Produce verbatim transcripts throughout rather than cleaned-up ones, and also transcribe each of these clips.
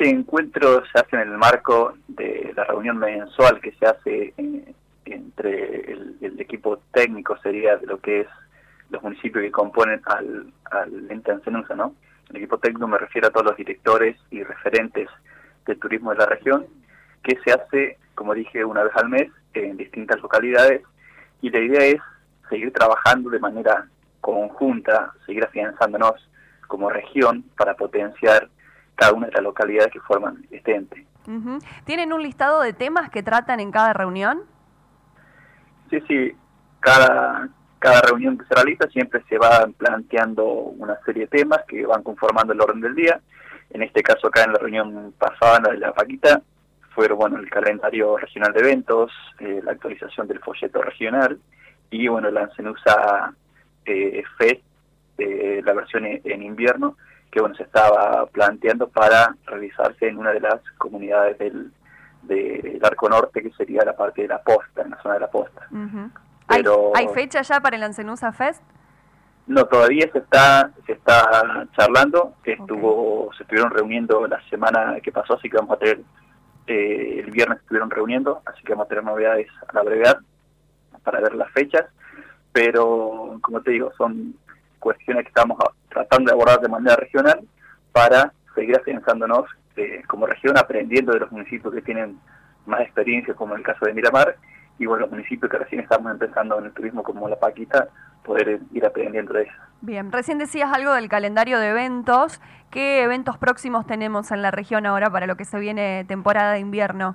Este encuentro se hace en el marco de la reunión mensual que se hace eh, entre el, el equipo técnico, sería de lo que es los municipios que componen al, al ente Ancenusa, ¿no? El equipo técnico me refiero a todos los directores y referentes del turismo de la región, que se hace, como dije, una vez al mes en distintas localidades, y la idea es seguir trabajando de manera conjunta, seguir afianzándonos como región para potenciar cada una de las localidades que forman este ente. Uh-huh. ¿Tienen un listado de temas que tratan en cada reunión? Sí, sí, cada, cada reunión que se realiza siempre se va planteando una serie de temas que van conformando el orden del día. En este caso, acá en la reunión pasada, la de la Paquita, fueron bueno, el calendario regional de eventos, eh, la actualización del folleto regional y bueno, la Ancenusa eh, Fest, eh, la versión en, en invierno, que bueno se estaba planteando para realizarse en una de las comunidades del, del Arco Norte, que sería la parte de la Posta, en la zona de la Posta. Uh-huh. Pero ¿Hay, ¿Hay fecha ya para el Ancenusa Fest? No, todavía se está se está charlando, estuvo okay. Se estuvieron reuniendo la semana que pasó, así que vamos a tener, eh, el viernes se estuvieron reuniendo, así que vamos a tener novedades a la brevedad para ver las fechas, pero como te digo, son cuestiones que estamos tratando de abordar de manera regional para seguir afianzándonos eh, como región, aprendiendo de los municipios que tienen más experiencia, como en el caso de Miramar, y bueno, los municipios que recién estamos empezando en el turismo, como La Paquita, poder ir aprendiendo de eso. Bien, recién decías algo del calendario de eventos. ¿Qué eventos próximos tenemos en la región ahora para lo que se viene temporada de invierno?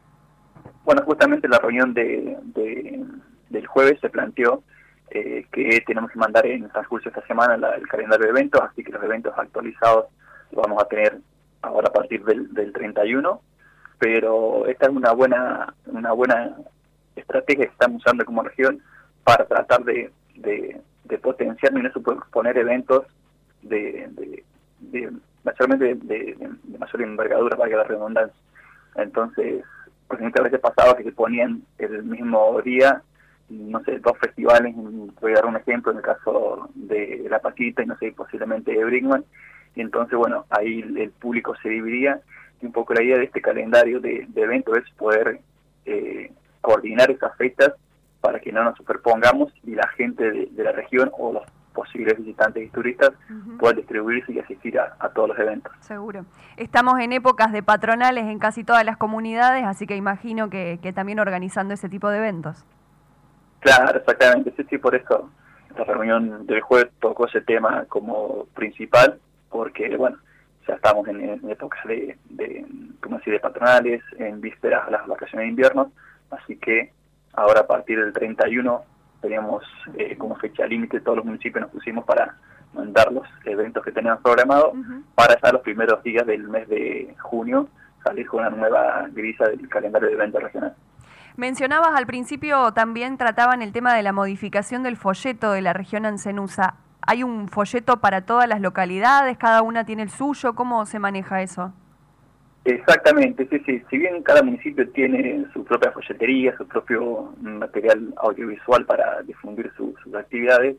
Bueno, justamente la reunión de, de, del jueves se planteó eh, que tenemos que mandar en transcurso esta semana la, el calendario de eventos, así que los eventos actualizados los vamos a tener ahora a partir del, del treinta y uno, pero esta es una buena una buena estrategia que estamos usando como región para tratar de, de, de potenciar y no poner eventos de, de, de mayormente de, de, de mayor envergadura, para que la redundancia. Entonces, porque muchas veces pasaba que se ponían el mismo día, no sé, dos festivales, voy a dar un ejemplo en el caso de La Paquita y no sé, posiblemente de Brinkman, y entonces bueno, ahí el público se dividía, y un poco la idea de este calendario de, de eventos es poder eh, coordinar esas fechas para que no nos superpongamos y la gente de, de la región o los posibles visitantes y turistas uh-huh. puedan distribuirse y asistir a, a todos los eventos. Seguro. Estamos en épocas de patronales en casi todas las comunidades, así que imagino que, que también organizando ese tipo de eventos. Claro, exactamente. Sí, sí, por eso la reunión del jueves tocó ese tema como principal, porque, bueno, ya estamos en, en épocas de, de, como decir, de patronales, en vísperas a las vacaciones de invierno, así que ahora a partir del treinta y uno teníamos eh, como fecha límite, todos los municipios nos pusimos para mandar los eventos que teníamos programados, uh-huh. para ya los primeros días del mes de junio salir con una nueva grilla del calendario de eventos regional. Mencionabas al principio, también trataban el tema de la modificación del folleto de la región Ancenusa. ¿Hay un folleto para todas las localidades? ¿Cada una tiene el suyo? ¿Cómo se maneja eso? Exactamente, sí, sí. Si bien cada municipio tiene su propia folletería, su propio material audiovisual para difundir su, sus actividades,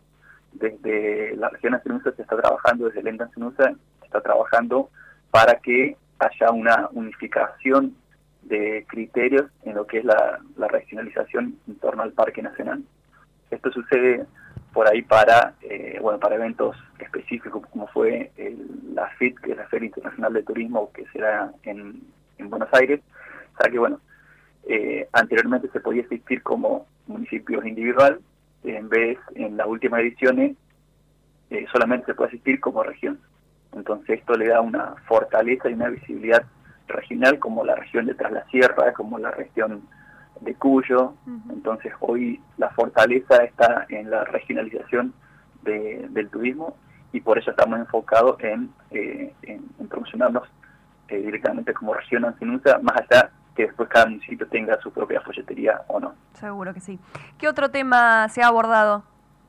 desde la región Ancenusa se está trabajando, desde el ente Ancenusa se está trabajando para que haya una unificación de criterios en lo que es la, la regionalización en torno al Parque Nacional. Esto sucede por ahí para eh, bueno para eventos específicos, como fue el, la F I T, que es la Feria Internacional de Turismo, que será en, en Buenos Aires. O sea que, bueno, eh, anteriormente se podía asistir como municipios individual, en vez, en las últimas ediciones, eh, solamente se puede asistir como región. Entonces esto le da una fortaleza y una visibilidad regional, como la región de Tras la Sierra, como la región de Cuyo. Uh-huh. Entonces hoy la fortaleza está en la regionalización de, del turismo, y por eso estamos enfocados en, eh, en, en promocionarnos eh, directamente como región Ancenusa, más allá que después cada municipio tenga su propia folletería o no. Seguro que sí. ¿Qué otro tema se ha abordado?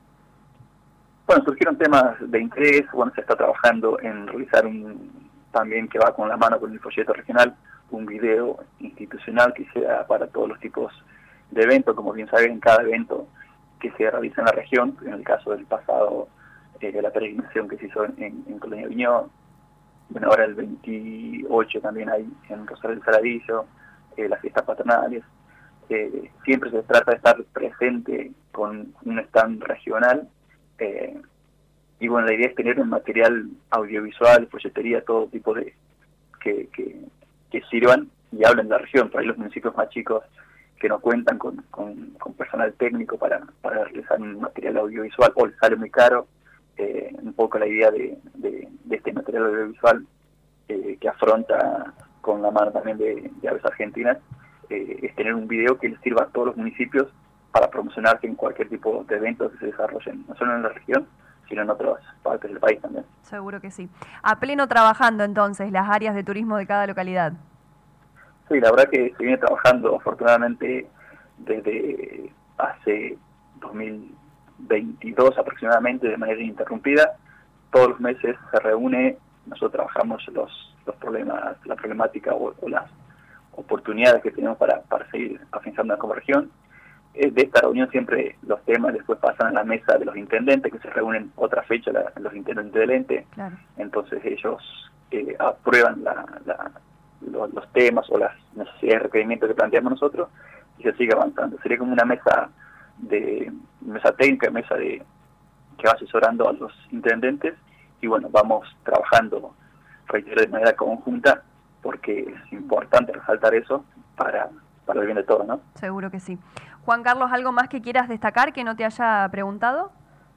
Bueno, surgieron temas de interés. Bueno, se está trabajando en realizar un también que va con la mano con el folleto regional, un video institucional que sea para todos los tipos de eventos. Como bien saben, en cada evento que se realiza en la región, en el caso del pasado, eh, de la peregrinación que se hizo en, en, en Colonia Viñó, bueno, ahora el veintiocho también hay en Rosario del Saladillo, eh, las fiestas patronales. Eh, siempre se trata de estar presente con un stand regional, eh, y bueno, la idea es tener un material audiovisual, folletería, todo tipo de que, que, que sirvan y hablen de la región. Por ahí los municipios más chicos que no cuentan con, con, con personal técnico para, para realizar un material audiovisual o les sale muy caro. Eh, un poco la idea de, de, de este material audiovisual eh, que afronta con la mano también de, de Aves Argentinas, eh, es tener un video que les sirva a todos los municipios para promocionarse en cualquier tipo de eventos que se desarrollen, no solo en la región, sino en otras partes del país también. Seguro que sí. A pleno trabajando entonces las áreas de turismo de cada localidad. Sí, la verdad que se viene trabajando afortunadamente desde hace dos mil veintidós aproximadamente de manera ininterrumpida. Todos los meses se reúne, nosotros trabajamos los, los problemas, la problemática o, o las oportunidades que tenemos para, para seguir afianzando como región. De esta reunión siempre los temas después pasan a la mesa de los intendentes, que se reúnen otra fecha la, los intendentes del ente. Claro. Entonces ellos eh, aprueban la, la, los, los temas o las necesidades de requerimientos que planteamos nosotros y se sigue avanzando. Sería como una mesa de mesa técnica, mesa de que va asesorando a los intendentes y bueno, vamos trabajando, reitero, de manera conjunta porque es importante resaltar eso para, para el bien de todos, ¿no? Seguro que sí. Juan Carlos, ¿algo más que quieras destacar que no te haya preguntado?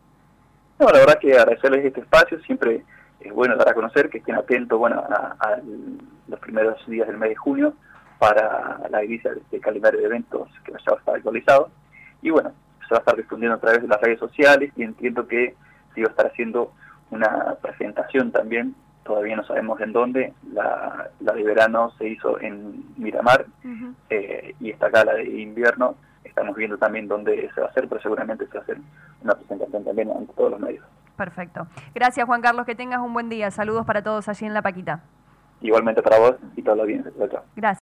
No, la verdad que agradecerles este espacio, siempre es bueno dar a conocer que estén atentos bueno, a, a los primeros días del mes de junio para la inicia de este calendario de eventos que ya va a estar actualizado. Y bueno, se va a estar difundiendo a través de las redes sociales y entiendo que se iba a estar haciendo una presentación también, todavía no sabemos en dónde, la, la de verano se hizo en Miramar, uh-huh. eh, y esta gala de invierno estamos viendo también dónde se va a hacer, pero seguramente se va a hacer una presentación también ante todos los medios. Perfecto. Gracias, Juan Carlos, que tengas un buen día. Saludos para todos allí en La Paquita. Igualmente para vos y toda la audiencia. Gracias.